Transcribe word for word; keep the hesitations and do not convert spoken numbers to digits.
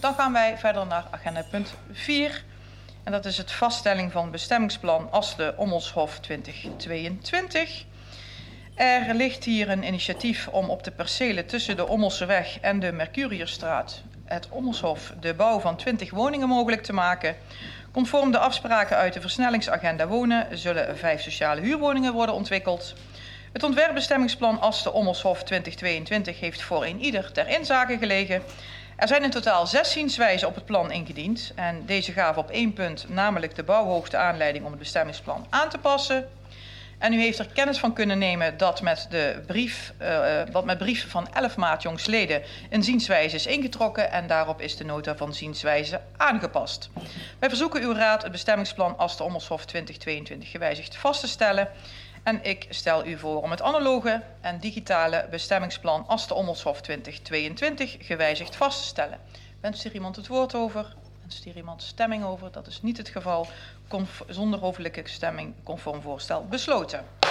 Dan gaan wij verder naar agenda punt vier. En dat is het vaststelling van bestemmingsplan Aste-Ommelshof twintig tweeëntwintig. Er ligt hier een initiatief om op de percelen tussen de Ommelseweg en de Mercuriusstraat, het Ommelshof, de bouw van twintig woningen mogelijk te maken. Conform de afspraken uit de versnellingsagenda wonen zullen vijf sociale huurwoningen worden ontwikkeld. Het ontwerpbestemmingsplan Aste-Ommelshof twintig tweeëntwintig heeft voor een ieder ter inzage gelegen. Er zijn in totaal zes zienswijzen op het plan ingediend en deze gaven op één punt, namelijk de bouwhoogte, aanleiding om het bestemmingsplan aan te passen. En u heeft er kennis van kunnen nemen dat met de brief, uh, dat met brief van elf maart jongstleden een zienswijze is ingetrokken en daarop is de nota van zienswijze aangepast. Wij verzoeken uw raad het bestemmingsplan Aste-Ommelshof twintig tweeëntwintig gewijzigd vast te stellen. En ik stel u voor om het analoge en digitale bestemmingsplan Aste-Ommelshof twintig tweeëntwintig gewijzigd vast te stellen. Wenst hier iemand het woord over? Wenst hier iemand stemming over? Dat is niet het geval. Conf- zonder hoofdelijke stemming conform voorstel besloten.